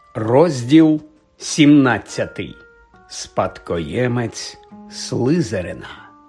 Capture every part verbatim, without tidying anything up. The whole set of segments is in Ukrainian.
Розділ сімнадцятий. Спадкоємець Слизерина.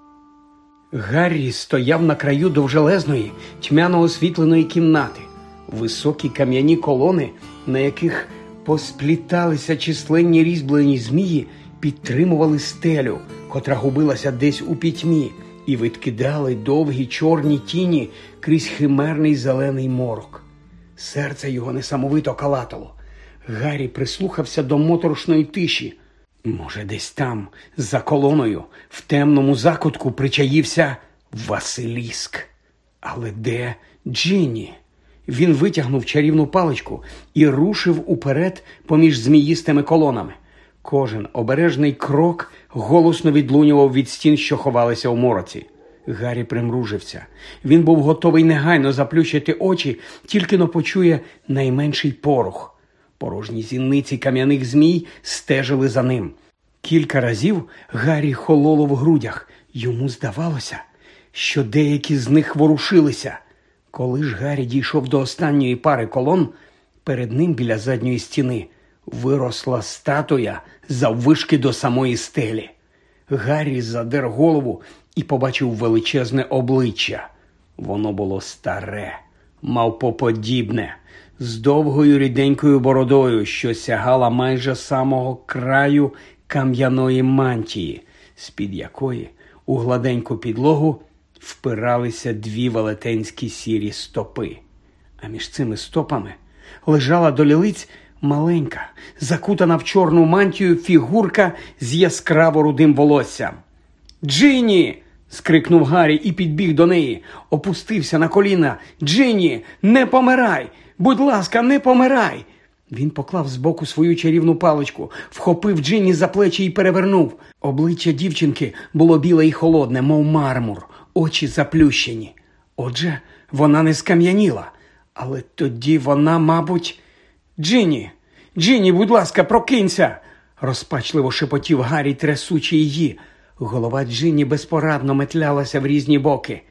Гаррі стояв на краю довжелезної, тьмяно освітленої кімнати. Високі кам'яні колони, на яких поспліталися численні різьблені змії, підтримували стелю, котра губилася десь у пітьмі, і відкидали довгі чорні тіні крізь химерний зелений морок. Серце його несамовито калатало. Гаррі прислухався до моторошної тиші. Може, десь там, за колоною, в темному закутку причаївся Василіск. Але де Джинні? Він витягнув чарівну паличку і рушив уперед поміж зміїстими колонами. Кожен обережний крок голосно відлунював від стін, що ховалися у мороці. Гаррі примружився. Він був готовий негайно заплющити очі, тільки-но почує найменший порух. Порожні зіниці кам'яних змій стежили за ним. Кілька разів Гаррі хололо в грудях. Йому здавалося, що деякі з них ворушилися. Коли ж Гаррі дійшов до останньої пари колон, перед ним біля задньої стіни виросла статуя заввишки до самої стелі. Гаррі задер голову і побачив величезне обличчя. Воно було старе, мавпоподібне, з довгою ріденькою бородою, що сягала майже самого краю кам'яної мантії, з-під якої у гладеньку підлогу впиралися дві велетенські сірі стопи. А між цими стопами лежала до лілиць маленька, закутана в чорну мантію фігурка з яскраво рудим волоссям. «Джинні!» – скрикнув Гаррі і підбіг до неї. Опустився на коліна. «Джинні, не помирай! Будь ласка, не помирай!» Він поклав збоку свою чарівну паличку, вхопив Джинні за плечі і перевернув. Обличчя дівчинки було біле і холодне, мов мармур, очі заплющені. Отже, вона не скам'яніла. Але тоді вона, мабуть... «Джинні! Джинні, будь ласка, прокинься!» – розпачливо шепотів Гаррі, трясучи її. Голова Джинні безпорадно метлялася в різні боки.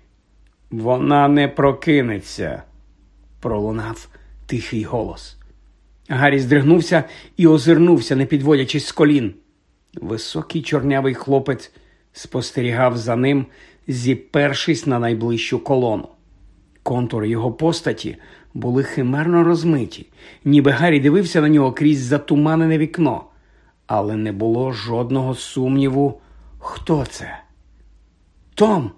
«Вона не прокинеться!» – пролунав тихий голос. Гаррі здригнувся і озирнувся, не підводячись з колін. Високий чорнявий хлопець спостерігав за ним, зіпершись на найближчу колону. Контури його постаті були химерно розмиті, ніби Гаррі дивився на нього крізь затуманене вікно. Але не було жодного сумніву, хто це. «Том?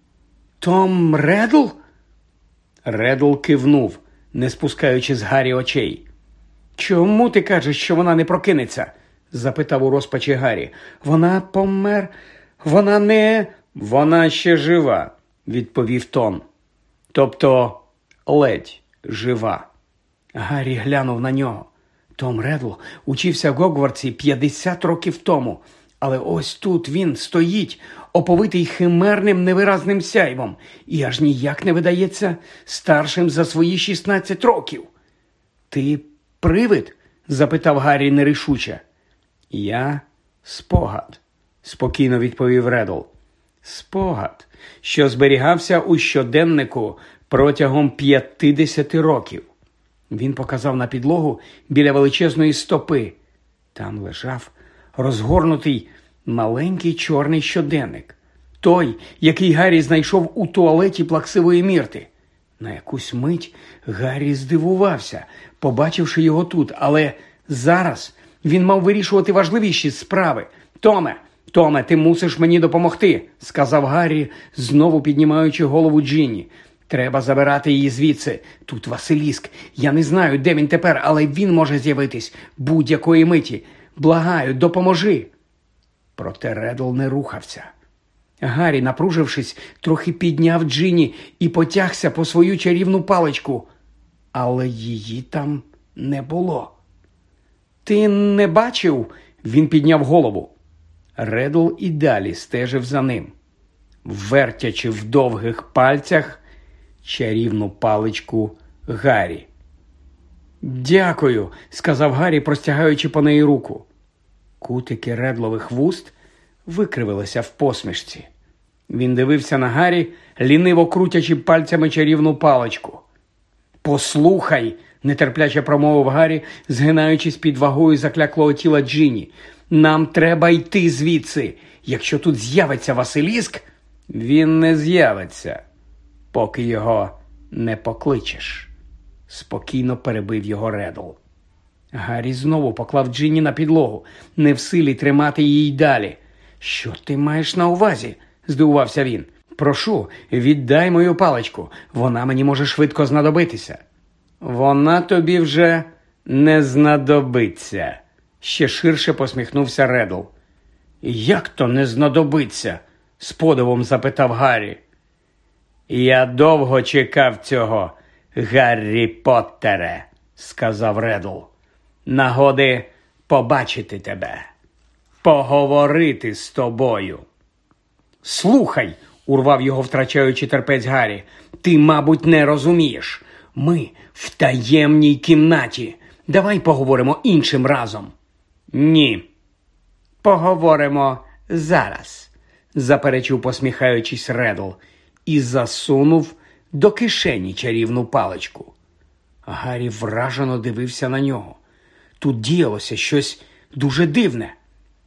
Том Реддл?» Реддл кивнув, не спускаючи з Гаррі очей. «Чому ти кажеш, що вона не прокинеться?» – запитав у розпачі Гаррі. «Вона помер... Вона не...» «Вона ще жива», – відповів Том. «Тобто ледь жива». Гаррі глянув на нього. Том Реддл учився в Гогвартсі п'ятдесят років тому. Але ось тут він стоїть, оповитий химерним невиразним сяйвом, і аж ніяк не видається старшим за свої шістнадцять років. «Ти привид?» – запитав Гаррі нерішуче. «Я спогад», – спокійно відповів Реддл. «Спогад, що зберігався у щоденнику протягом п'ятдесят років». Він показав на підлогу біля величезної стопи. Там лежав розгорнутий маленький чорний щоденник. Той, який Гаррі знайшов у туалеті плаксивої Мірти. На якусь мить Гаррі здивувався, побачивши його тут, але зараз він мав вирішувати важливіші справи. «Томе, Томе, ти мусиш мені допомогти», – сказав Гаррі, знову піднімаючи голову Джинні. «Треба забирати її звідси. Тут Василіск. Я не знаю, де він тепер, але він може з'явитись будь-якої миті. Благаю, допоможи». Проте Реддл не рухався. Гаррі, напружившись, трохи підняв Джинні і потягся по свою чарівну паличку. Але її там не було. «Ти не бачив?» – він підняв голову. Реддл і далі стежив за ним, вертячи в довгих пальцях чарівну паличку Гаррі. «Дякую», – сказав Гаррі, простягаючи по неї руку. Кутики Реддлових вуст викривилися в посмішці. Він дивився на Гаррі, ліниво крутячи пальцями чарівну паличку. «Послухай», нетерпляче промовив Гаррі, згинаючись під вагою закляклого тіла Джинні. Нам треба йти звідси. Якщо тут з'явиться Василіск, він не з'явиться, поки його не покличеш. Спокійно перебив його Реддл. Гаррі знову поклав Джинні на підлогу, не в силі тримати її й далі. Що ти маєш на увазі? Здивувався він. Прошу, віддай мою паличку, вона мені може швидко знадобитися. Вона тобі вже не знадобиться, ще ширше посміхнувся Реддл. Як то не знадобиться? З подивом запитав Гаррі. Я довго чекав цього, Гаррі Поттере, сказав Реддл. Нагоди побачити тебе, поговорити з тобою. Слухай, урвав його, втрачаючи терпець Гаррі, ти, мабуть, не розумієш. Ми в таємній кімнаті. Давай поговоримо іншим разом. Ні. Поговоримо зараз, заперечив, посміхаючись, Реддл, і засунув до кишені чарівну паличку. Гаррі вражено дивився на нього. Тут діялося щось дуже дивне.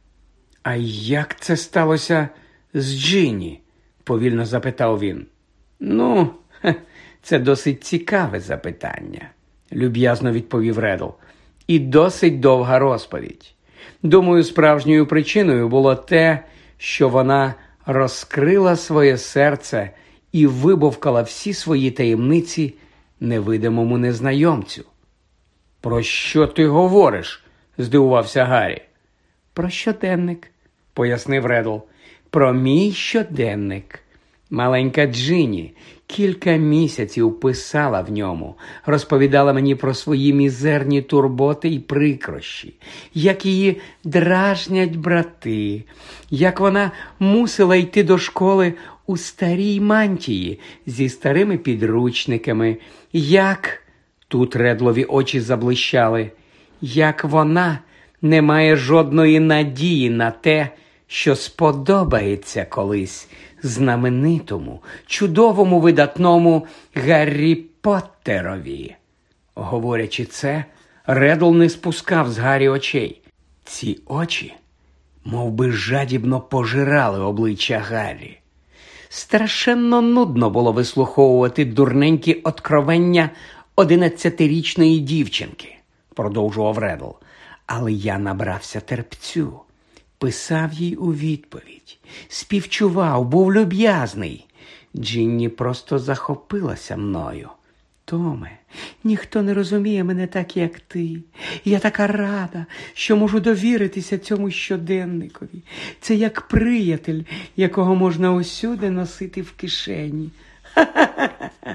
А як це сталося з Джинні? Повільно запитав він. Ну, це досить цікаве запитання, люб'язно відповів Реддл. І досить довга розповідь. Думаю, справжньою причиною було те, що вона розкрила своє серце і вибовкала всі свої таємниці невидимому незнайомцю. Про що ти говориш? Здивувався Гаррі. Про щоденник, пояснив Реддл. Про мій щоденник. Маленька Джинні кілька місяців писала в ньому, розповідала мені про свої мізерні турботи і прикрощі, як її дражнять брати, як вона мусила йти до школи у старій мантії зі старими підручниками, як, тут Редлові очі заблищали, як вона не має жодної надії на те, що сподобається колись знаменитому, чудовому, видатному Гаррі Поттерові. Говорячи це, Реддл не спускав з Гаррі очей. Ці очі мов би, жадібно пожирали обличчя Гаррі. Страшенно нудно було вислуховувати дурненькі откровення одинадцятирічної дівчинки, продовжував Реддл. Але я набрався терпцю. Писав їй у відповідь, співчував, був люб'язний. Джинні просто захопилася мною. Томе, ніхто не розуміє мене так, як ти. Я така рада, що можу довіритися цьому щоденникові. Це як приятель, якого можна усюди носити в кишені. Ха-ха-ха!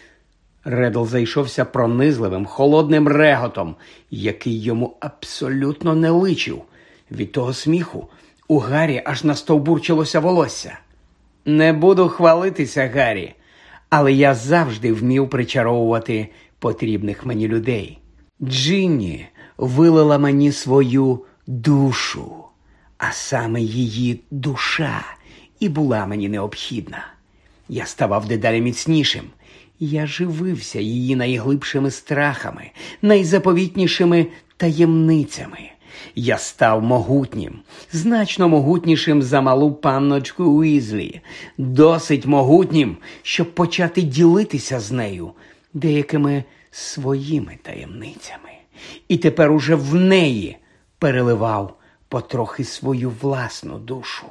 Реддл зайшовся пронизливим, холодним реготом, який йому абсолютно не личив. Від того сміху у Гаррі аж настовбурчилося волосся. Не буду хвалитися, Гаррі, але я завжди вмів причаровувати потрібних мені людей. Джинні вилила мені свою душу, а саме її душа і була мені необхідна. Я ставав дедалі міцнішим. Я живився її найглибшими страхами, найзаповітнішими таємницями. Я став могутнім, значно могутнішим за малу панночку Уізлі, досить могутнім, щоб почати ділитися з нею деякими своїми таємницями. І тепер уже в неї переливав потрохи свою власну душу.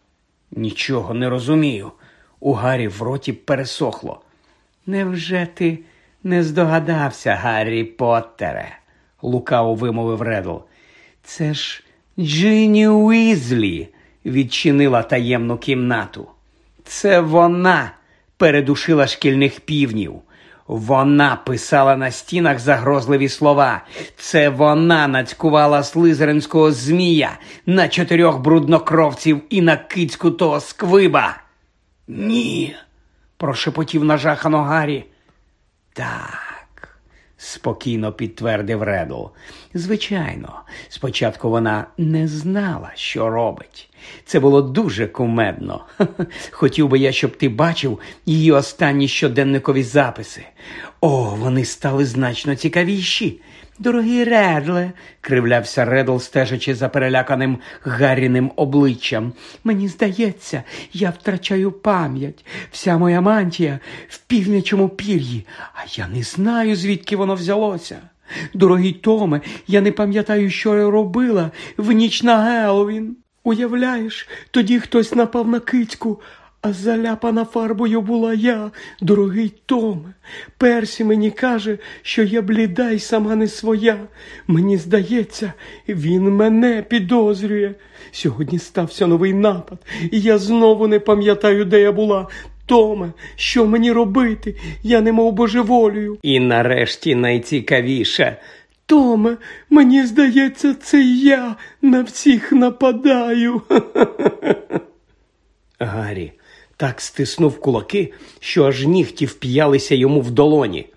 Нічого не розумію. У Гаррі в роті пересохло. Невже ти не здогадався, Гаррі Поттере? Лукаво вимовив Реддл. Це ж Джинні Уізлі відчинила таємну кімнату. Це вона передушила шкільних півнів. Вона писала на стінах загрозливі слова. Це вона нацькувала слизеринського змія на чотирьох бруднокровців і на кицьку того сквиба. Ні, прошепотів нажахано Гаррі. Так, спокійно підтвердив Реддл. Звичайно, спочатку вона не знала, що робить. Це було дуже кумедно. Хотів би я, щоб ти бачив її останні щоденникові записи. О, вони стали значно цікавіші. Дорогий Редле, кривлявся Реддл, стежачи за переляканим Гарріним обличчям. Мені здається, я втрачаю пам'ять. Вся моя мантія в півнячому пір'ї, а я не знаю, звідки воно взялося. Дорогий Томе, я не пам'ятаю, що я робила в ніч на Геловін. Уявляєш, тоді хтось напав на кицьку, а заляпана фарбою була я, дорогий Томе. Персі мені каже, що я бліда й сама не своя. Мені здається, він мене підозрює. Сьогодні стався новий напад, і я знову не пам'ятаю, де я була. Томе, що мені робити? Я немов божеволію. І нарешті найцікавіше. Томе, мені здається, це я на всіх нападаю. Гаррі так стиснув кулаки, що аж нігті вп'ялися йому в долоні.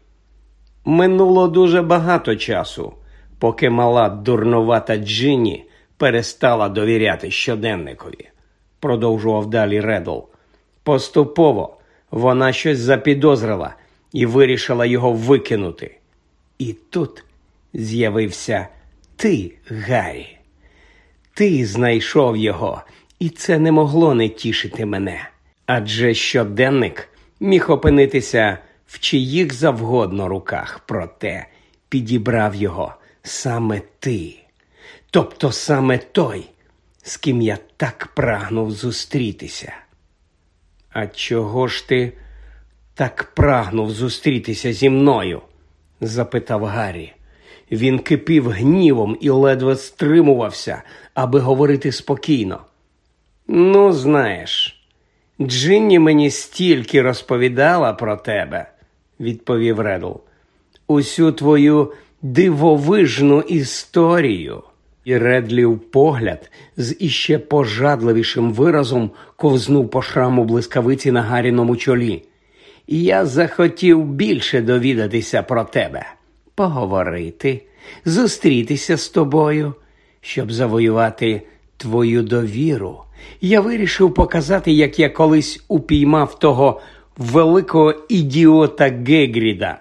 Минуло дуже багато часу, поки мала дурнувата Джинні перестала довіряти щоденникові. Продовжував далі Реддл. Поступово вона щось запідозрила і вирішила його викинути. І тут з'явився ти, Гаррі. Ти знайшов його, і це не могло не тішити мене. Адже щоденник міг опинитися в чиїх завгодно руках, проте підібрав його саме ти. Тобто саме той, з ким я так прагнув зустрітися. А чого ж ти так прагнув зустрітися зі мною? Запитав Гаррі. Він кипів гнівом і ледве стримувався, аби говорити спокійно. Ну, знаєш, Джинні мені стільки розповідала про тебе, відповів Реддл. Усю твою дивовижну історію. І Редлів погляд з іще пожадливішим виразом ковзнув по шраму блискавиці на Гарріному чолі. І я захотів більше довідатися про тебе, поговорити, зустрітися з тобою, щоб завоювати твою довіру. Я вирішив показати, як я колись упіймав того великого ідіота Гегріда.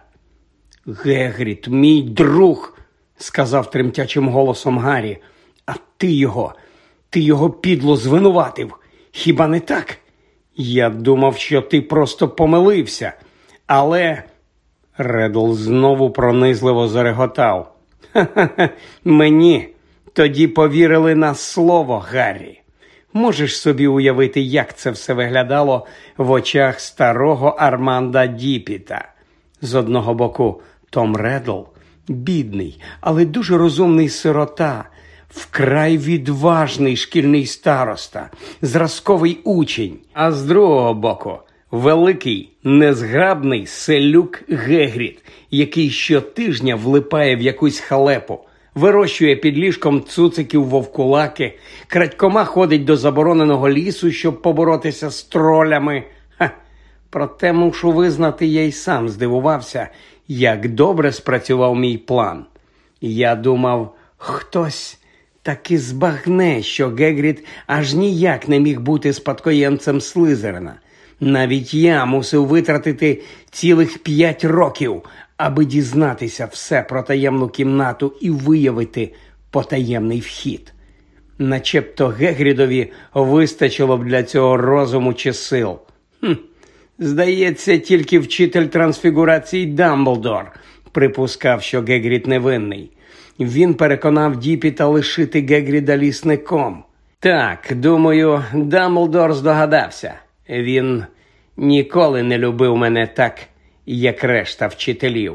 Гегрід, мій друг, сказав тремтячим голосом Гаррі, а ти його, ти його підло звинуватив. Хіба не так? Я думав, що ти просто помилився, але... Реддл знову пронизливо зареготав. Ха-ха-ха, мені тоді повірили на слово, Гаррі. Можеш собі уявити, як це все виглядало в очах старого Арманда Діпіта. З одного боку Том Реддл, бідний, але дуже розумний сирота, вкрай відважний шкільний староста, зразковий учень, а з другого боку великий, незграбний селюк Гегрід, який щотижня влипає в якусь халепу, вирощує під ліжком цуциків вовкулаки, крадькома ходить до забороненого лісу, щоб поборотися з тролями. Ха! Проте мушу визнати, я й сам здивувався, як добре спрацював мій план. Я думав, хтось таки збагне, що Гегрід аж ніяк не міг бути спадкоємцем Слизерина. Навіть я мусив витратити цілих п'ять років, аби дізнатися все про таємну кімнату і виявити потаємний вхід. Начебто Гегрідові вистачило б для цього розуму чи сил. Хм, здається, тільки вчитель трансфігурації Дамблдор припускав, що Гегрід невинний. Він переконав Діпіта лишити Гегріда лісником. Так, думаю, Дамблдор здогадався. Він ніколи не любив мене так, як решта вчителів.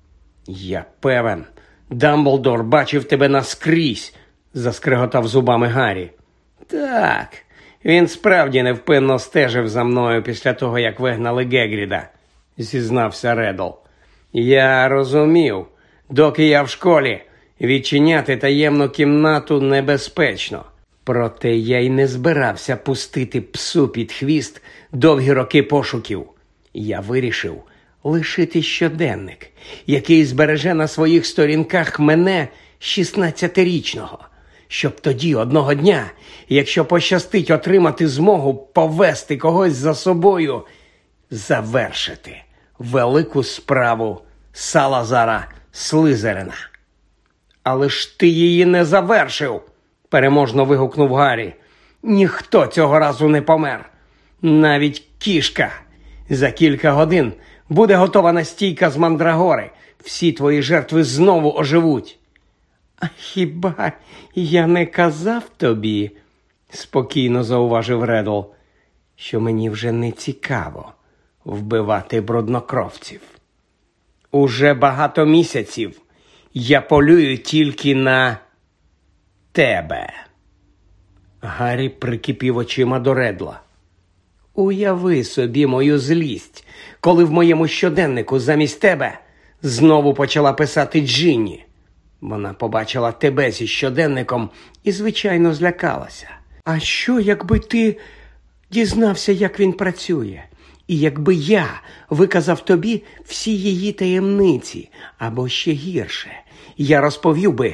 Я певен, Дамблдор бачив тебе наскрізь, заскриготав зубами Гаррі. Так, він справді невпинно стежив за мною після того, як вигнали Гегріда, зізнався Реддл. Я розумів, доки я в школі, відчиняти таємну кімнату небезпечно. Проте я й не збирався пустити псу під хвіст довгі роки пошуків. Я вирішив лишити щоденник, який збереже на своїх сторінках мене шістнадцятирічного, щоб тоді одного дня, якщо пощастить отримати змогу повести когось за собою, завершити велику справу Салазара Слизерина. «Але ж ти її не завершив!» – переможно вигукнув Гаррі. «Ніхто цього разу не помер. Навіть кішка. За кілька годин буде готова настійка з мандрагори. Всі твої жертви знову оживуть». «А хіба я не казав тобі, – спокійно зауважив Реддл, – що мені вже не цікаво вбивати бруднокровців? Уже багато місяців я полюю тільки на тебе». Гаррі прикипів очима до Реддла. «Уяви собі мою злість, коли в моєму щоденнику замість тебе знову почала писати Джинні. Вона побачила тебе зі щоденником і, звичайно, злякалася. А що, якби ти дізнався, як він працює? І якби я виказав тобі всі її таємниці, або ще гірше, я розповів би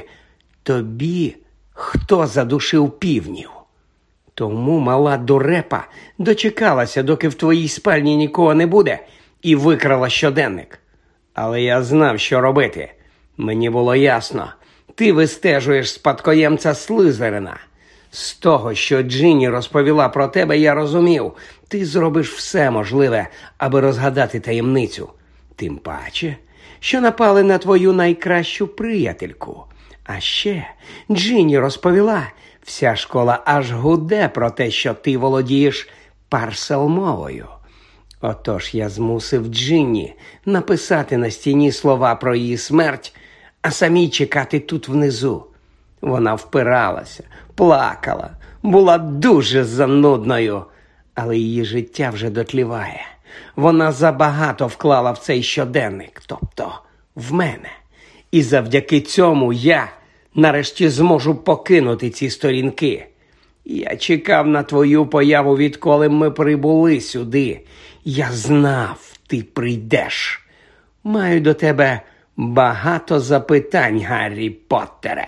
тобі, хто задушив півнів. Тому мала дурепа дочекалася, доки в твоїй спальні нікого не буде, і викрала щоденник. Але я знав, що робити. Мені було ясно, ти вистежуєш спадкоємця Слизерина. З того, що Джинні розповіла про тебе, я розумів, ти зробиш все можливе, аби розгадати таємницю. Тим паче, що напали на твою найкращу приятельку. А ще Джинні розповіла, вся школа аж гуде про те, що ти володієш парселмовою. Отож я змусив Джинні написати на стіні слова про її смерть, а самій чекати тут внизу. Вона впиралася, плакала, була дуже занудною, але її життя вже дотліває. Вона забагато вклала в цей щоденник, тобто в мене. І завдяки цьому я нарешті зможу покинути ці сторінки. Я чекав на твою появу, відколи ми прибули сюди. Я знав, ти прийдеш. Маю до тебе багато запитань, Гаррі Поттере».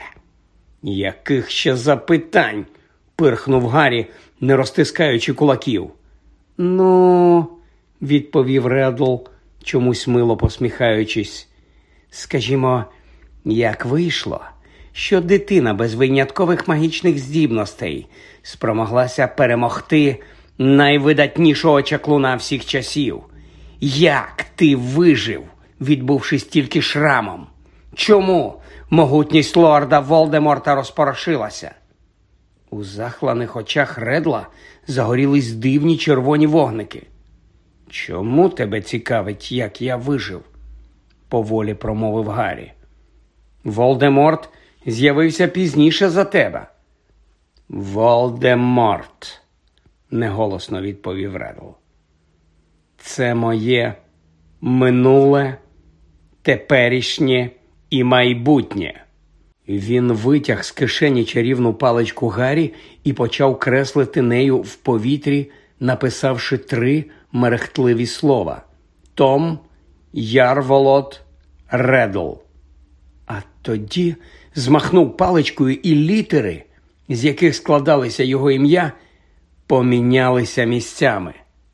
«Яких ще запитань?» – пирхнув Гаррі, не розтискаючи кулаків. «Ну, – відповів Реддл, чомусь мило посміхаючись, – скажімо, як вийшло, що дитина без виняткових магічних здібностей спромоглася перемогти найвидатнішого чаклуна всіх часів? Як ти вижив, відбувшись тільки шрамом? Чому могутність лорда Волдеморта розпорошилася?» У захланих очах Реддла загорілись дивні червоні вогники. «Чому тебе цікавить, як я вижив?» – поволі промовив Гаррі. «Волдеморт з'явився пізніше за тебе». «Волдеморт», – неголосно відповів Реддл. «Це моє минуле, теперішнє і майбутнє». Він витяг з кишені чарівну паличку Гаррі і почав креслити нею в повітрі, написавши три мерехтливі слова: «Том Ярволод Реддл». А тоді змахнув паличкою, і літери, з яких складалося його ім'я, помінялися місцями.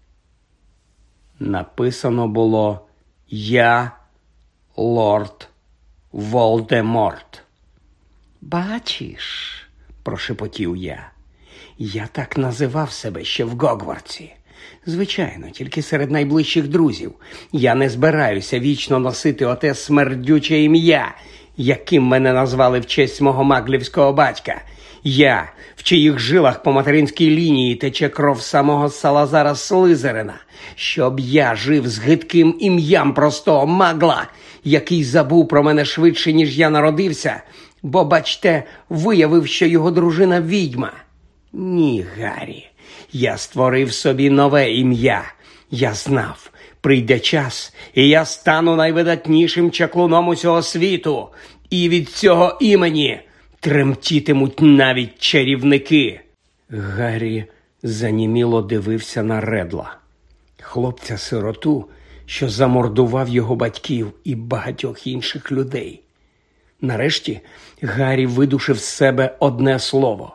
Написано було «Я, лорд Волдеморт». «Бачиш», – прошепотів я, – «я так називав себе ще в Гогвартсі. Звичайно, тільки серед найближчих друзів. Я не збираюся вічно носити оте смердюче ім'я, яким мене назвали в честь мого маглівського батька. Я, в чиїх жилах по материнській лінії тече кров самого Салазара Слизерина, щоб я жив з гидким ім'ям простого магла, який забув про мене швидше, ніж я народився, бо, бачте, виявив, що його дружина відьма. Ні, Гаррі, я створив собі нове ім'я. Я знав, прийде час, і я стану найвидатнішим чаклуном усього світу, і від цього імені тремтітимуть навіть чарівники». Гаррі заніміло дивився на Реддла. Хлопця-сироту що замордував його батьків і багатьох інших людей. Нарешті Гаррі видушив з себе одне слово.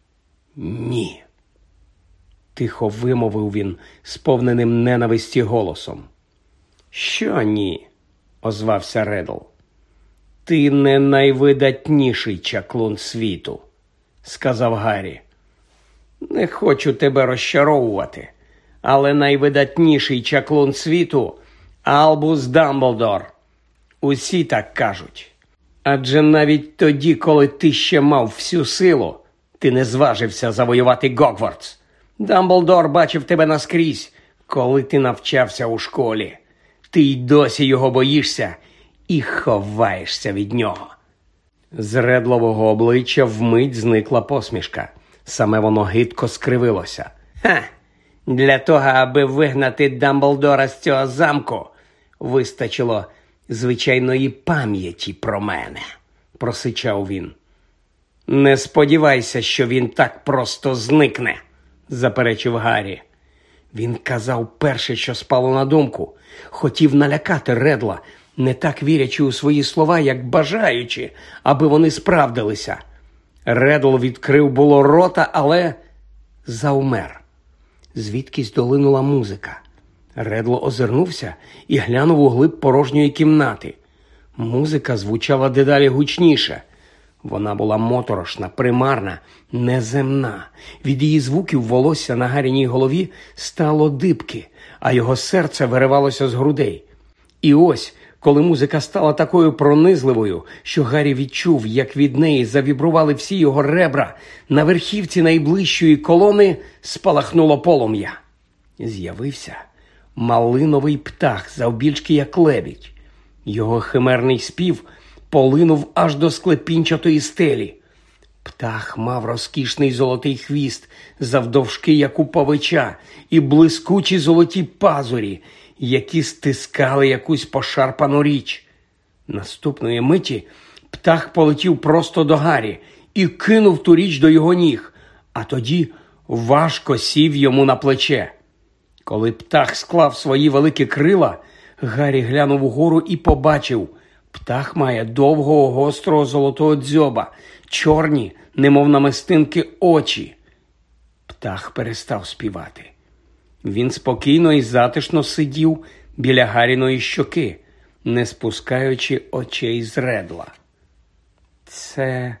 «Ні». Тихо вимовив він сповненим ненависті голосом. «Що ні?» – озвався Реддл. «Ти не найвидатніший чаклун світу», – сказав Гаррі. «Не хочу тебе розчаровувати, але найвидатніший чаклун світу – Альбус Дамблдор. Усі так кажуть. Адже навіть тоді, коли ти ще мав всю силу, ти не зважився завоювати Гогвартс. Дамблдор бачив тебе наскрізь, коли ти навчався у школі. Ти й досі його боїшся і ховаєшся від нього». З Редлового обличчя вмить зникла посмішка. Саме воно гидко скривилося. «Ха! Для того, аби вигнати Дамблдора з цього замку, вистачило звичайної пам'яті про мене», – просичав він. «Не сподівайся, що він так просто зникне», – заперечив Гаррі. Він казав перше, що спало на думку. Хотів налякати Реддла, не так вірячи у свої слова, як бажаючи, аби вони справдилися. Реддл відкрив було рота, але завмер. Звідкись долинула музика. Реддл озирнувся і глянув у глиб порожньої кімнати. Музика звучала дедалі гучніше. Вона була моторошна, примарна, неземна. Від її звуків волосся на Гарріній голові стало дибки, а його серце виривалося з грудей. І ось, коли музика стала такою пронизливою, що Гаррі відчув, як від неї завібрували всі його ребра, на верхівці найближчої колони спалахнуло полум'я. З'явився малиновий птах, завбільшки як лебідь. Його химерний спів полинув аж до склепінчатої стелі. Птах мав розкішний золотий хвіст, завдовжки як у павича, і блискучі золоті пазурі, які стискали якусь пошарпану річ. Наступної миті птах полетів просто до Гаррі і кинув ту річ до його ніг, а тоді важко сів йому на плече. Коли птах склав свої великі крила, Гаррі глянув угору і побачив – птах має довгого гострого золотого дзьоба, чорні, немов намистинки, очі. Птах перестав співати. Він спокійно і затишно сидів біля Гарріної щоки, не спускаючи очей з Реддла. «Це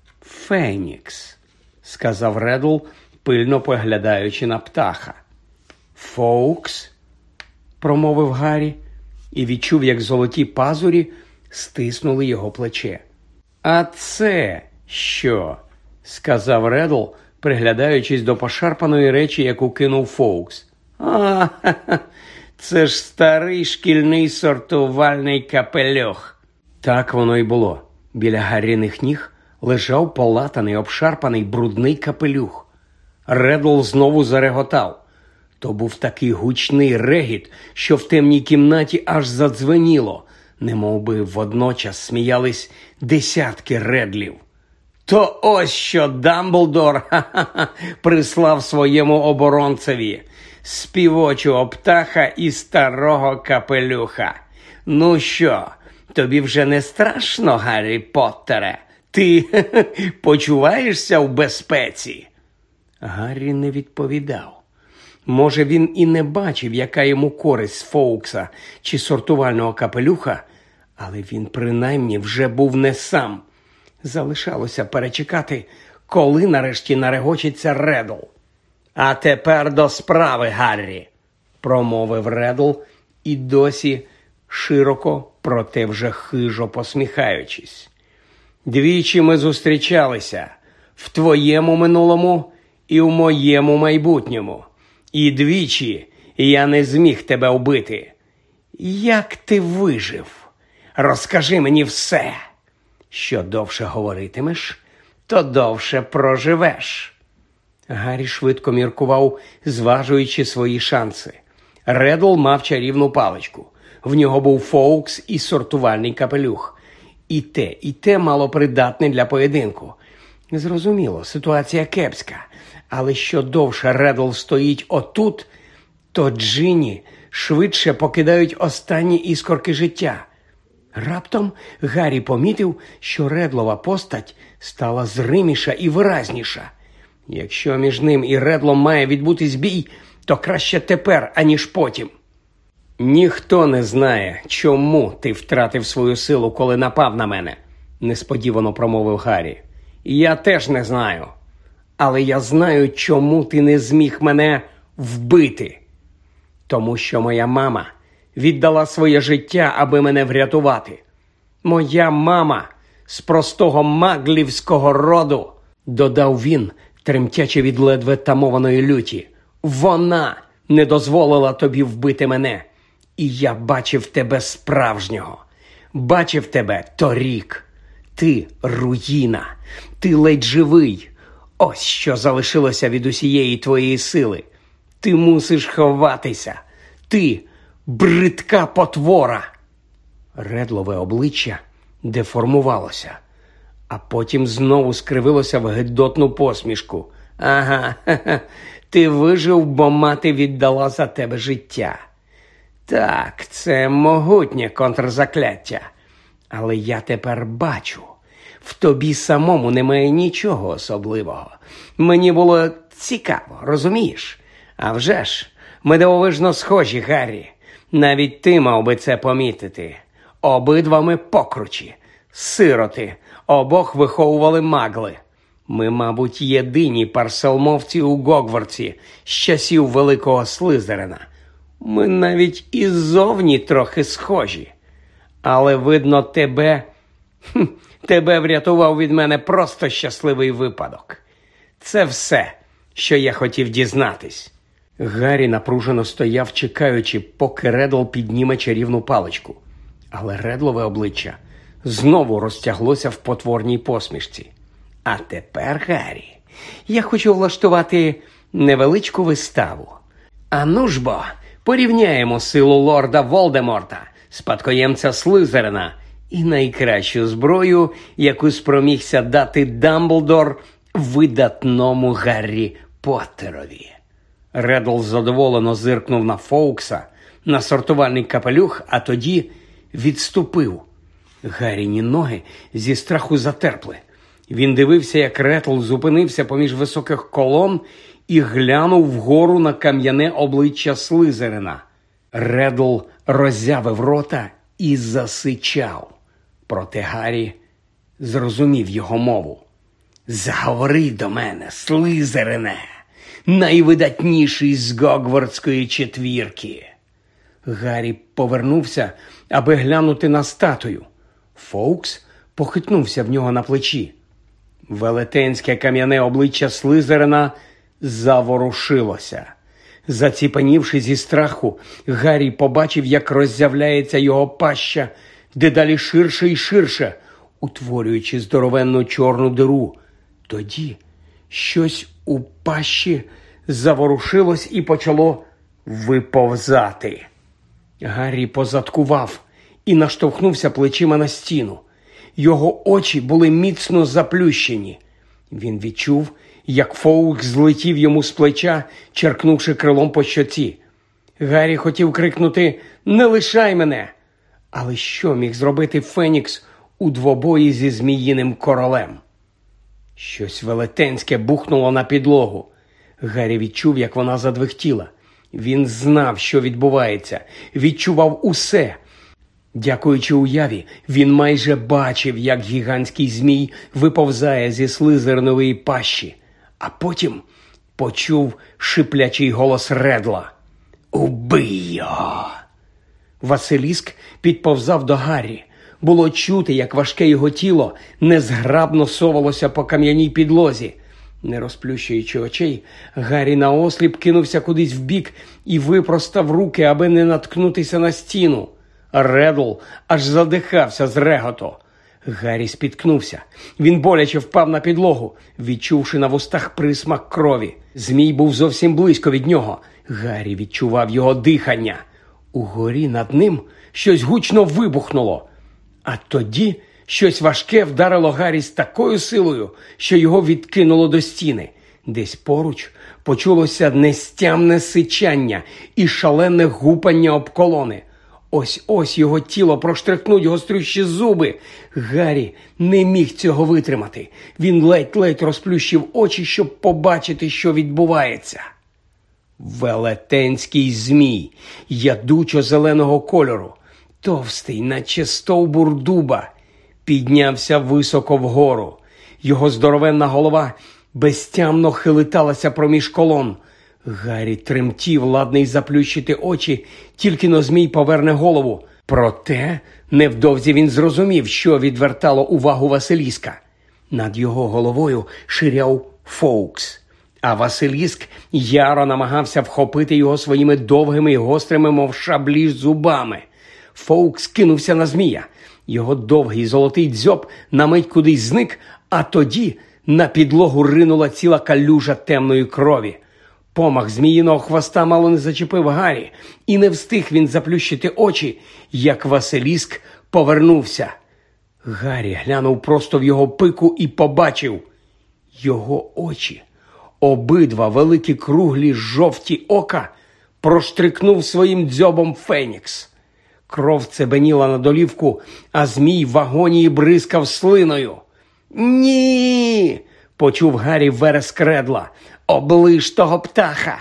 Фенікс», – сказав Реддл, пильно поглядаючи на птаха. «Фоукс?» – промовив Гаррі і відчув, як золоті пазурі стиснули його плече. «А це що?» – сказав Реддл, приглядаючись до пошарпаної речі, яку кинув Фоукс. «А, це ж старий шкільний сортувальний капелюх». Так воно й було. Біля Гарріних ніг лежав полатаний, обшарпаний, брудний капелюх. Реддл знову зареготав. То був такий гучний регіт, що в темній кімнаті аж задзвеніло, немовби водночас сміялись десятки Реддлів. «То ось що Дамблдор ха-ха-ха, прислав своєму оборонцеві співочого птаха і старого капелюха. Ну що, тобі вже не страшно, Гаррі Поттере? Ти ха-ха, почуваєшся в безпеці?» Гаррі не відповідав. Може, він і не бачив, яка йому користь з Фоукса чи сортувального капелюха, але він принаймні вже був не сам. Залишалося перечекати, коли нарешті нарегочеться Реддл. «А тепер до справи, Гаррі», – промовив Реддл і досі широко, проте вже хижо посміхаючись. «Двічі ми зустрічалися в твоєму минулому і в моєму майбутньому. І двічі я не зміг тебе вбити. Як ти вижив? Розкажи мені все. Що довше говоритимеш, то довше проживеш». Гаррі швидко міркував, зважуючи свої шанси. Реддл мав чарівну паличку. В нього був Фоукс і сортувальний капелюх. І те, і те мало придатне для поєдинку. Зрозуміло, ситуація кепська. Але що довше Реддл стоїть отут, то Джинні швидше покидають останні іскорки життя. Раптом Гаррі помітив, що Редлова постать стала зриміша і виразніша. Якщо між ним і Редлом має відбутись бій, то краще тепер, аніж потім. «Ніхто не знає, чому ти втратив свою силу, коли напав на мене», – несподівано промовив Гаррі. «Я теж не знаю. Але я знаю, чому ти не зміг мене вбити. Тому що моя мама віддала своє життя, аби мене врятувати. Моя мама з простого маглівського роду», – додав він, тремтячи від ледве тамованої люті. «Вона не дозволила тобі вбити мене. І я бачив тебе справжнього. Бачив тебе торік. Ти руїна. Ти ледь живий. Ось що залишилося від усієї твоєї сили. Ти мусиш ховатися. Ти бридка потвора». Редлове обличчя деформувалося, а потім знову скривилося в гидотну посмішку. «Ага, ха-ха, ти вижив, бо мати віддала за тебе життя. Так, це могутнє контрзакляття. Але я тепер бачу, в тобі самому немає нічого особливого. Мені було цікаво, розумієш? А вже ж, ми дивовижно схожі, Гаррі. Навіть ти мав би це помітити. Обидва ми покручі, сироти, обох виховували магли. Ми, мабуть, єдині парселмовці у Гогвартсі з часів великого Слизерина. Ми навіть і ззовні трохи схожі. Але, видно, тебе... Хм, тебе врятував від мене просто щасливий випадок. Це все, що я хотів дізнатись». Гаррі напружено стояв, чекаючи, поки Редл підніме чарівну паличку. Але Редлове обличчя знову розтяглося в потворній посмішці. «А тепер, Гаррі, я хочу влаштувати невеличку виставу. Ану ж бо, порівняємо силу лорда Волдеморта, спадкоємця Слизерина, і найкращу зброю, яку спромігся дати Дамблдор видатному Гаррі Поттерові». Редл задоволено зиркнув на Фоукса, на сортувальний капелюх, а тоді відступив. Гарріні ноги зі страху затерпли. Він дивився, як Редл зупинився поміж високих колон і глянув вгору на кам'яне обличчя Слизерина. Редл роззявив рота і засичав. Проте Гаррі зрозумів його мову. «Заговори до мене, Слизерине, найвидатніший з Гогвартської четвірки». Гаррі повернувся, аби глянути на статую. Фоукс похитнувся в нього на плечі. Велетенське кам'яне обличчя Слизерина заворушилося. Заціпенівши зі страху, Гаррі побачив, як роззявляється його паща дедалі ширше і ширше, утворюючи здоровенну чорну диру. Тоді щось у пащі заворушилось і почало виповзати. Гаррі позадкував і наштовхнувся плечима на стіну. Його очі були міцно заплющені. Він відчув, як Фоукс злетів йому з плеча, черкнувши крилом по щоці. Гаррі хотів крикнути «Не лишай мене!» Але що міг зробити Фенікс у двобої зі Зміїним королем? Щось велетенське бухнуло на підлогу. Гаррі відчув, як вона задвихтіла. Він знав, що відбувається, відчував усе. Дякуючи уяві, він майже бачив, як гігантський змій виповзає зі слизернової пащі. А потім почув шиплячий голос Редла. «Убий його!» Василіск підповзав до Гаррі. Було чути, як важке його тіло незграбно совалося по кам'яній підлозі. Не розплющуючи очей, Гаррі наосліп кинувся кудись вбік і випростав руки, аби не наткнутися на стіну. Редл аж задихався з реготу. Гаррі спіткнувся. Він боляче впав на підлогу, відчувши на вустах присмак крові. Змій був зовсім близько від нього. Гаррі відчував його дихання. Угорі над ним щось гучно вибухнуло. А тоді щось важке вдарило Гаррі з такою силою, що його відкинуло до стіни. Десь поруч почулося нестямне сичання і шалене гупання об колони. Ось-ось його тіло проштрихнуть гострющі зуби. Гаррі не міг цього витримати. Він ледь-ледь розплющив очі, щоб побачити, що відбувається. Велетенський змій, ядучо-зеленого кольору, товстий, наче стовбур дуба, піднявся високо вгору. Його здоровенна голова безтямно хилиталася проміж колон. Гаррі тремтів, ладний заплющити очі, тільки но змій поверне голову. Проте невдовзі він зрозумів, що відвертало увагу Василіска. Над його головою ширяв Фоукс, а Василіск яро намагався вхопити його своїми довгими й гострими, мов шаблі, зубами. Фоукс кинувся на змія. Його довгий золотий дзьоб на мить кудись зник, а тоді на підлогу ринула ціла калюжа темної крові. Помах зміїного хвоста мало не зачепив Гаррі, і не встиг він заплющити очі, як Василіск повернувся. Гаррі глянув просто в його пику і побачив його очі. Обидва великі круглі жовті ока проштрикнув своїм дзьобом Фенікс. Кров цебеніла на долівку, а змій в агонії бризкав слиною. «Ні!» – почув Гаррі вереск Редла. «Оближ того птаха!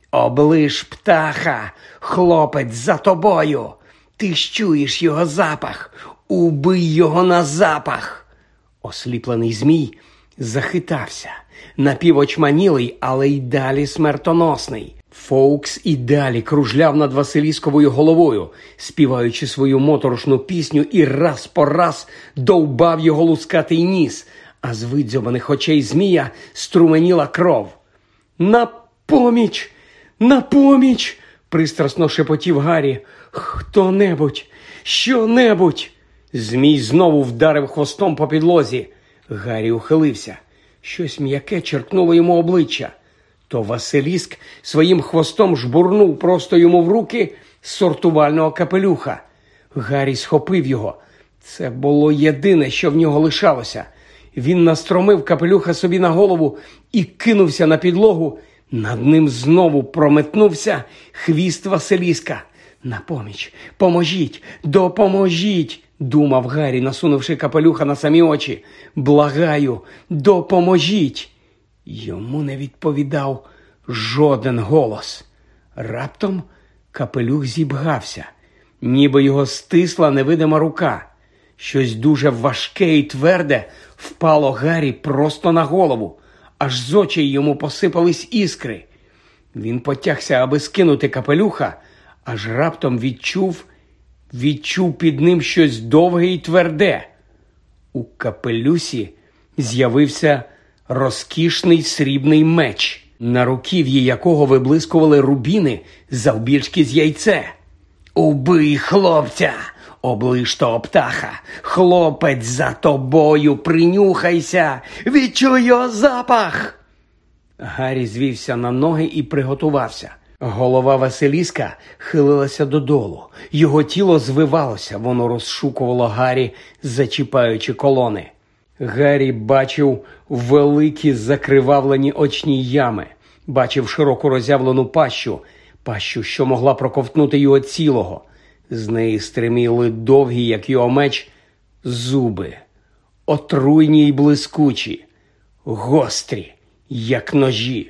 Оближ птаха! Хлопець за тобою! Ти ж чуєш його запах! Убий його на запах!» Осліплений змій захитався, напівочманілий, але й далі смертоносний. Фоукс і далі кружляв над Василісковою головою, співаючи свою моторошну пісню, і раз по раз довбав його лускатий ніс, а з видзьобаних очей змія струменіла кров. «На поміч! На поміч!» – пристрасно шепотів Гаррі. «Хто-небудь! Що-небудь!» Змій знову вдарив хвостом по підлозі. Гаррі ухилився. Щось м'яке черкнуло йому обличчя. То Василіск своїм хвостом жбурнув просто йому в руки з сортувального капелюха. Гаррі схопив його. Це було єдине, що в нього лишалося. Він настромив капелюха собі на голову і кинувся на підлогу. Над ним знову прометнувся хвіст Василіска. «На поміч! Поможіть! Допоможіть!» – думав Гаррі, насунувши капелюха на самі очі. «Благаю, допоможіть!» Йому не відповідав жоден голос. Раптом капелюх зібгався, ніби його стисла невидима рука. Щось дуже важке і тверде впало Гаррі просто на голову, аж з очей йому посипались іскри. Він потягся, аби скинути капелюха, аж раптом відчув, відчув під ним щось довге і тверде. У капелюсі з'явився розкішний срібний меч, на руків'ї якого виблискували рубіни завбільшки з яйце. «Убий хлопця! Оближ того птаха! Хлопець за тобою! Принюхайся! Відчуй його запах!» Гаррі звівся на ноги і приготувався. Голова Василіска хилилася додолу. Його тіло звивалося, воно розшукувало Гаррі, зачіпаючи колони. Гаррі бачив великі закривавлені очні ями, бачив широко роззявлену пащу, пащу, що могла проковтнути його цілого. З неї стриміли довгі, як його меч, зуби, отруйні й блискучі, гострі, як ножі.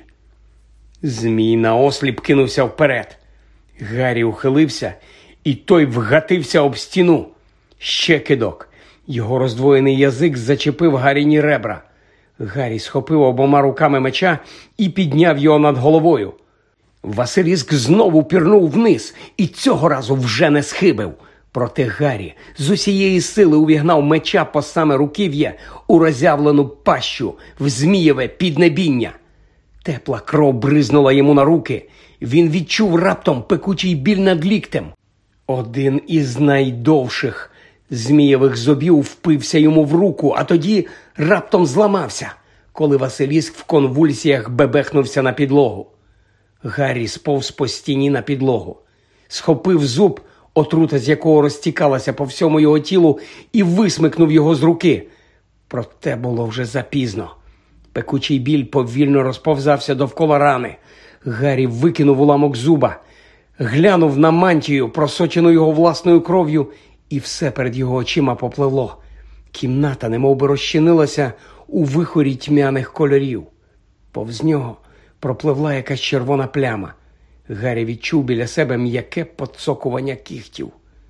Змій наосліп кинувся вперед. Гаррі ухилився, і той вгатився об стіну. Ще кидок. Його роздвоєний язик зачепив Гарріні ребра. Гаррі схопив обома руками меча і підняв його над головою. Василіск знову пірнув вниз і цього разу вже не схибив. Проте Гаррі з усієї сили увігнав меча по саме руків'я у роззявлену пащу в змієве піднебіння. Тепла кров бризнула йому на руки. Він відчув раптом пекучий біль над ліктем. Один із найдовших змієвих зубів впився йому в руку, а тоді раптом зламався, коли Василіск в конвульсіях бебехнувся на підлогу. Гаррі сповз по стіні на підлогу, схопив зуб, отрута з якого розтікалася по всьому його тілу, і висмикнув його з руки. Проте було вже запізно. Пекучий біль повільно розповзався довкола рани. Гаррі викинув уламок зуба, глянув на мантію, просочену його власною кров'ю, і все перед його очима попливло. Кімната немовби розчинилася у вихорі тьмяних кольорів. Повз нього пропливла якась червона пляма. Гаррі відчув біля себе м'яке поцокування кігтів.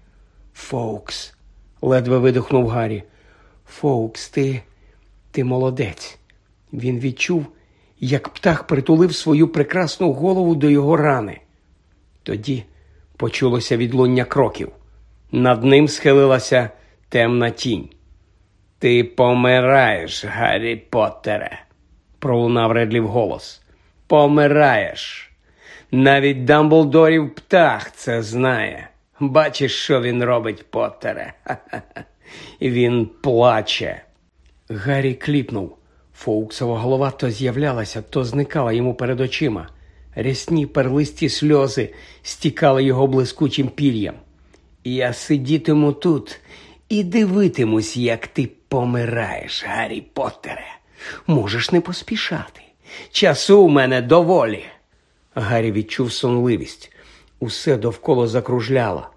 «Фоукс», – ледве видихнув Гаррі. «Фоукс, ти... ти молодець». Він відчув, як птах притулив свою прекрасну голову до його рани. Тоді почулося відлуння кроків. Над ним схилилася темна тінь. «Ти помираєш, Гаррі Поттере», – пролунав Редлів голос. «Помираєш. Навіть Дамблдорів птах це знає. Бачиш, що він робить, Поттере? Ха-ха-ха. Він плаче». Гаррі кліпнув. Фоуксова голова то з'являлася, то зникала йому перед очима. Рясні перлисті сльози стікали його блискучим пір'ям. «Я сидітиму тут і дивитимусь, як ти помираєш, Гаррі Поттере. Можеш не поспішати. Часу у мене доволі». Гаррі відчув сонливість. Усе довкола закружляло.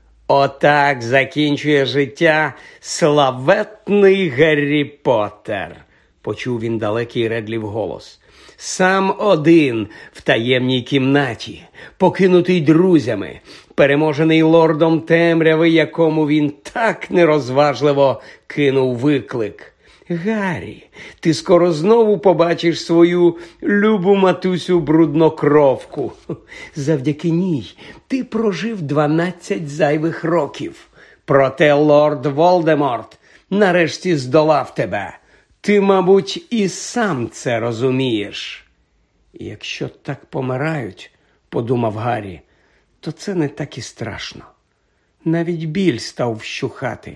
«Отак закінчує життя славетний Гаррі Поттер», – почув він далекий Редлів голос. «Сам один в таємній кімнаті, покинутий друзями, переможений лордом темряви, якому він так нерозважливо кинув виклик. Гаррі, ти скоро знову побачиш свою любу матусю бруднокровку. Завдяки ній ти прожив дванадцять зайвих років. Проте лорд Волдеморт нарешті здолав тебе. Ти, мабуть, і сам це розумієш». «Якщо так помирають, – подумав Гаррі, – то це не так і страшно. Навіть біль став вщухати.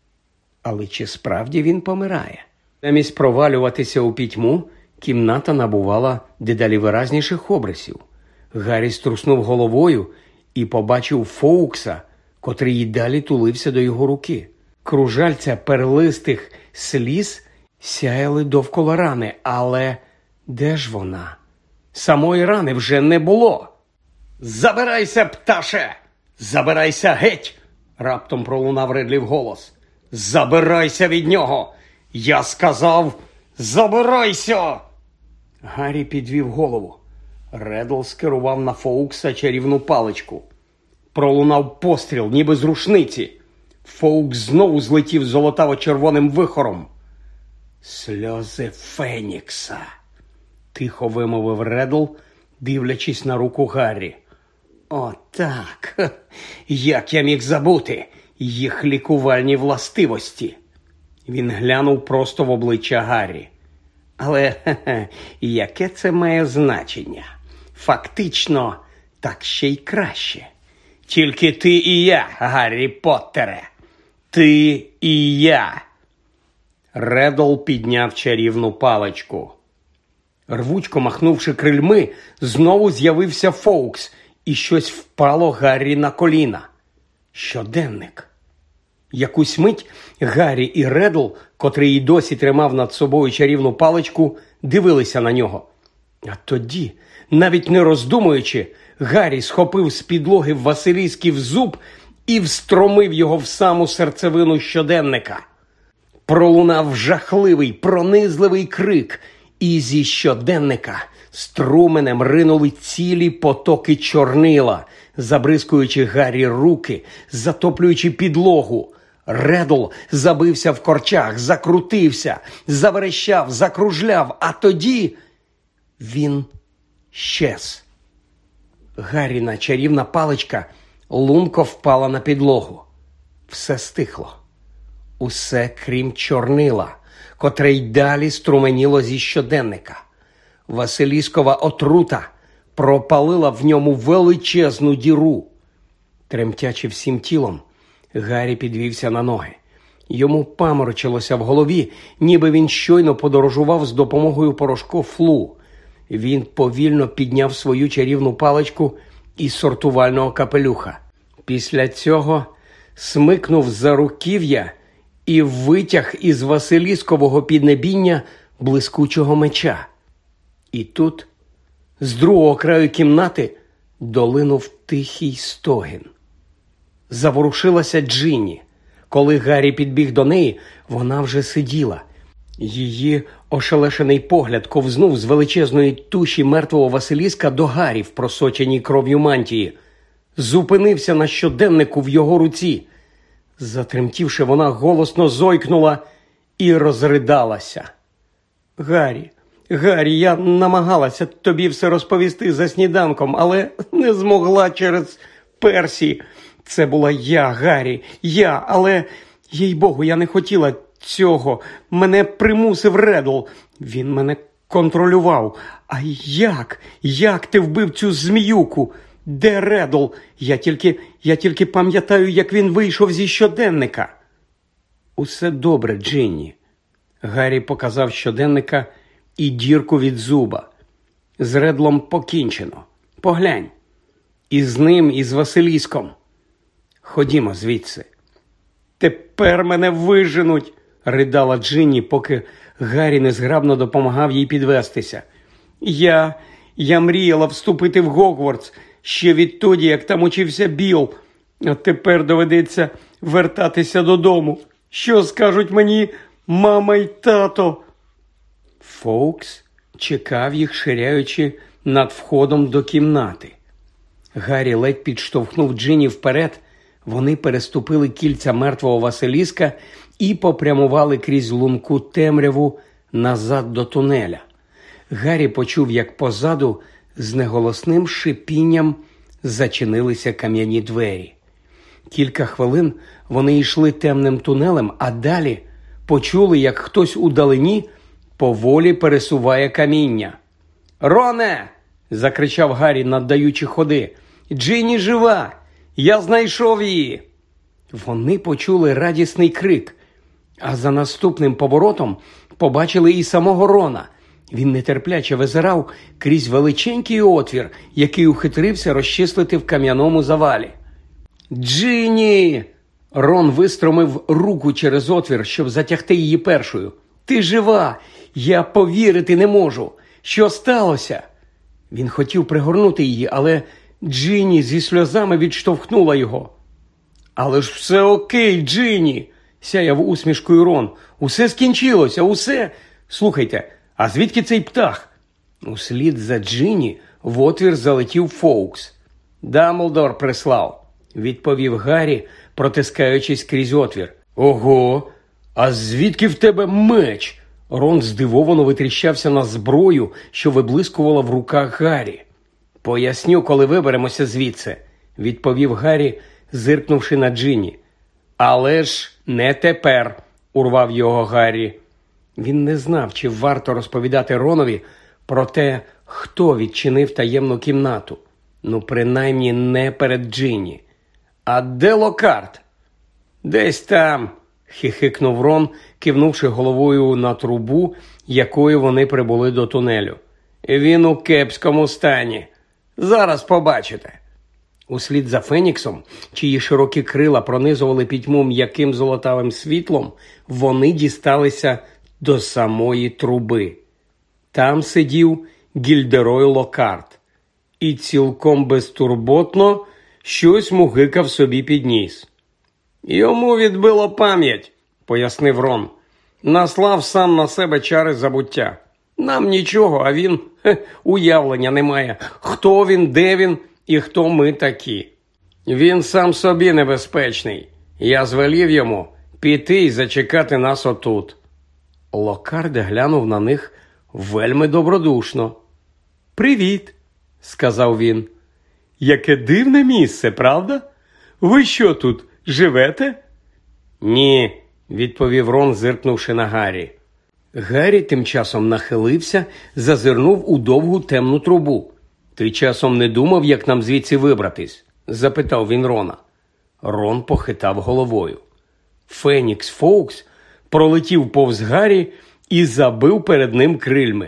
Але чи справді він помирає?» Замість провалюватися у пітьму, кімната набувала дедалі виразніших обрисів. Гаррі струснув головою і побачив Фоукса, котрий й далі тулився до його руки. Кружальця перлистих сліз сяяли довкола рани, але де ж вона? Самої рани вже не було. «Забирайся, пташе! Забирайся геть!» – раптом пролунав Редлів голос. «Забирайся від нього! Я сказав, забирайся!» Гаррі підвів голову. Реддл скерував на Фоукса чарівну паличку. Пролунав постріл, ніби з рушниці. Фоукс знову злетів золотаво-червоним вихором. «Сльози Фенікса», – тихо вимовив Реддл, дивлячись на руку Гаррі. «О, так! Як я міг забути їх лікувальні властивості?» Він глянув просто в обличчя Гаррі. «Але хе-хе, яке це має значення? Фактично, так ще й краще. Тільки ти і я, Гаррі Поттере. Ти і я». Реддл підняв чарівну паличку. Рвучко махнувши крильми, знову з'явився Фоукс, і щось впало Гаррі на коліна. Щоденник. Якусь мить Гаррі і Реддл, котрий і досі тримав над собою чарівну паличку, дивилися на нього. А тоді, навіть не роздумуючи, Гаррі схопив з підлоги Василісків зуб і встромив його в саму серцевину щоденника. Пролунав жахливий, пронизливий крик, і зі щоденника струменем ринули цілі потоки чорнила, забризкуючи Гаррі руки, затоплюючи підлогу. Реддл забився в корчах, закрутився, заверещав, закружляв, а тоді він щез. Гарріна чарівна паличка лунко впала на підлогу. Все стихло. Усе, крім чорнила, котре й далі струменіло зі щоденника. Василіскова отрута пропалила в ньому величезну діру. Тремтячи всім тілом, Гаррі підвівся на ноги. Йому паморочилося в голові, ніби він щойно подорожував з допомогою порошку флу. Він повільно підняв свою чарівну паличку із сортувального капелюха. Після цього смикнув за руків'я і витяг із Василіскового піднебіння блискучого меча. І тут з другого краю кімнати долинув тихий стогін. Заворушилася Джинні. Коли Гаррі підбіг до неї, вона вже сиділа. Її ошелешений погляд ковзнув з величезної туші мертвого Василіска до Гаррі в просоченій кров'ю мантії. Зупинився на щоденнику в його руці. Затремтівши, вона голосно зойкнула і розридалася. «Гаррі, Гаррі, я намагалася тобі все розповісти за сніданком, але не змогла через Персі. Це була я, Гаррі, я, але, їй-богу, я не хотіла цього. Мене примусив Реддл. Він мене контролював. А як? Як ти вбив цю зміюку? Де Реддл? Я тільки, я тільки пам'ятаю, як він вийшов зі щоденника». «Усе добре, Джинні». Гаррі показав щоденника і дірку від зуба. «З Реддлом покінчено. Поглянь. І з ним, і з Василіском. Ходімо звідси». «Тепер мене виженуть», – ридала Джинні, поки Гаррі незграбно допомагав їй підвестися. «Я, я мріяла вступити в Гогвартс ще відтоді, як там учився Білл. А тепер доведеться вертатися додому. Що скажуть мені мама й тато?» Фоукс чекав їх, ширяючи над входом до кімнати. Гаррі ледь підштовхнув Джинні вперед. Вони переступили кільця мертвого Василіска і попрямували крізь лунку темряву назад до тунеля. Гаррі почув, як позаду з неголосним шипінням зачинилися кам'яні двері. Кілька хвилин вони йшли темним тунелем, а далі почули, як хтось удалині поволі пересуває каміння. «Роне!» – закричав Гаррі, надаючи ходи. «Джинні жива! Я знайшов її!» Вони почули радісний крик, а за наступним поворотом побачили і самого Рона. Він нетерпляче визирав крізь величенький отвір, який ухитрився розчислити в кам'яному завалі. «Джинні!» Рон вистромив руку через отвір, щоб затягти її першою. «Ти жива! Я повірити не можу! Що сталося?» Він хотів пригорнути її, але Джинні зі сльозами відштовхнула його. «Але ж все окей, Джинні!» – сяяв усмішкою Рон. «Усе скінчилося, усе! Слухайте, а звідки цей птах?» Услід за Джинні в отвір залетів Фоукс. «Дамблдор прислав», – відповів Гаррі, протискаючись крізь отвір. «Ого! А звідки в тебе меч?» Рон здивовано витріщався на зброю, що виблискувала в руках Гаррі. «Поясню, коли виберемося звідси», – відповів Гаррі, зиркнувши на Джинні. «Але ж не тепер», – урвав його Гаррі. Він не знав, чи варто розповідати Ронові про те, хто відчинив таємну кімнату. Ну, принаймні, не перед Джинні. «А де Локарт?» «Десь там», – хихикнув Рон, кивнувши головою на трубу, якою вони прибули до тунелю. «Він у кепському стані. Зараз побачите». Услід за Феніксом, чиї широкі крила пронизували пітьму м'яким золотавим світлом, вони дісталися до самої труби. Там сидів Гільдерой Локарт і цілком безтурботно щось мугикав собі під ніс. «Йому відбило пам'ять», – пояснив Рон. «Наслав сам на себе чари забуття. Нам нічого, а він хе, уявлення не має, хто він, де він і хто ми такі. Він сам собі небезпечний. Я звелів йому піти і зачекати нас отут». Локарт глянув на них вельми добродушно. «Привіт», – сказав він. «Яке дивне місце, правда? Ви що тут, живете?» «Ні», – відповів Рон, зиркнувши на Гаррі. Гаррі тим часом нахилився, зазирнув у довгу темну трубу. «Ти часом не думав, як нам звідси вибратись?» – запитав він Рона. Рон похитав головою. Фенікс Фоукс пролетів повз Гаррі і забив перед ним крильми.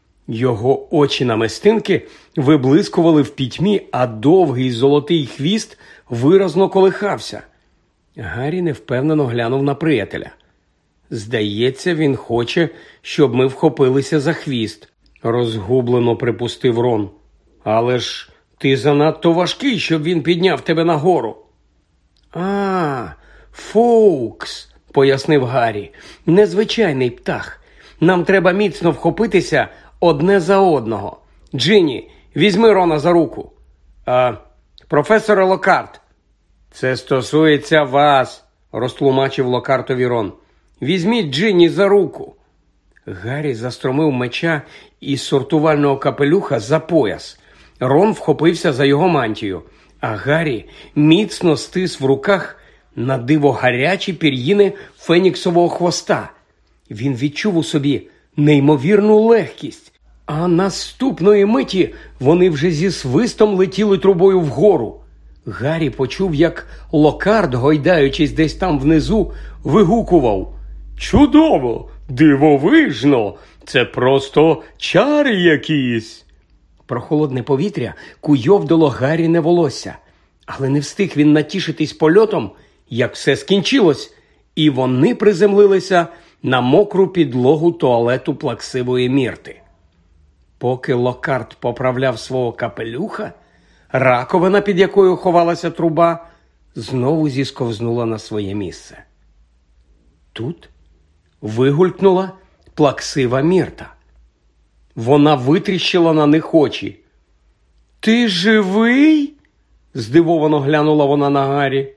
Його очі-намистинки виблискували в пітьмі, а довгий золотий хвіст виразно колихався. Гаррі невпевнено глянув на приятеля. Здається, він хоче, щоб ми вхопилися за хвіст, розгублено припустив Рон. Але ж ти занадто важкий, щоб він підняв тебе нагору. А, Фоукс, пояснив Гаррі, незвичайний птах. Нам треба міцно вхопитися одне за одного. Джинні, візьми Рона за руку. А, професоре Локарт. Це стосується вас, розтлумачив Локартові Рон. Візьміть Джинні за руку. Гаррі застромив меча із сортувального капелюха за пояс. Рон вхопився за його мантію, а Гаррі міцно стис в руках на диво гарячі пір'їни феніксового хвоста. Він відчув у собі неймовірну легкість, а наступної миті вони вже зі свистом летіли трубою вгору. Гаррі почув, як Локарт, гойдаючись десь там внизу, вигукував: «Чудово! Дивовижно! Це просто чари якісь!» Прохолодне повітря куйовдило Гарріне волосся, але не встиг він натішитись польотом, як все скінчилось, і вони приземлилися на мокру підлогу туалету плаксивої Мірти. Поки Локарт поправляв свого капелюха, раковина, під якою ховалася труба, знову зісковзнула на своє місце. Тут вигулькнула плаксива Мірта. Вона витріщила на них очі. «Ти живий?» – здивовано глянула вона на Гаррі.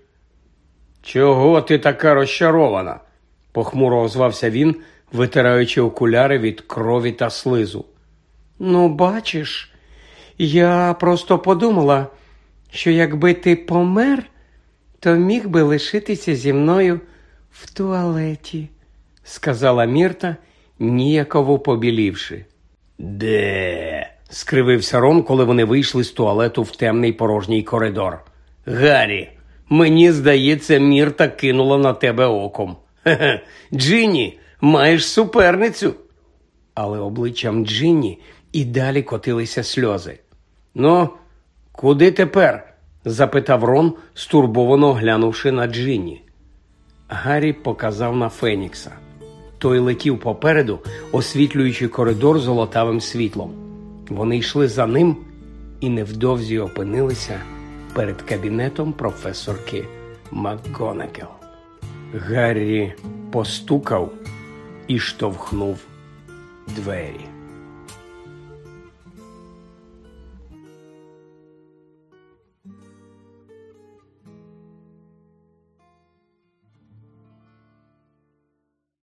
«Чого ти така розчарована?» – похмуро озвався він, витираючи окуляри від крові та слизу. «Ну, бачиш, я просто подумала, що якби ти помер, то міг би лишитися зі мною в туалеті», – сказала Мірта, ніяково побілівши. «Де?» – скривився Рон, коли вони вийшли з туалету в темний порожній коридор. «Гаррі, мені здається, Мірта кинула на тебе оком. Хе-хе, Джинні, маєш суперницю!» Але обличчям Джинні і далі котилися сльози. «Ну, куди тепер?» – запитав Рон, стурбовано глянувши на Джинні. Гаррі показав на Фенікса. Той летів попереду, освітлюючи коридор золотавим світлом. Вони йшли за ним і невдовзі опинилися перед кабінетом професорки МакГонагал. Гаррі постукав і штовхнув двері.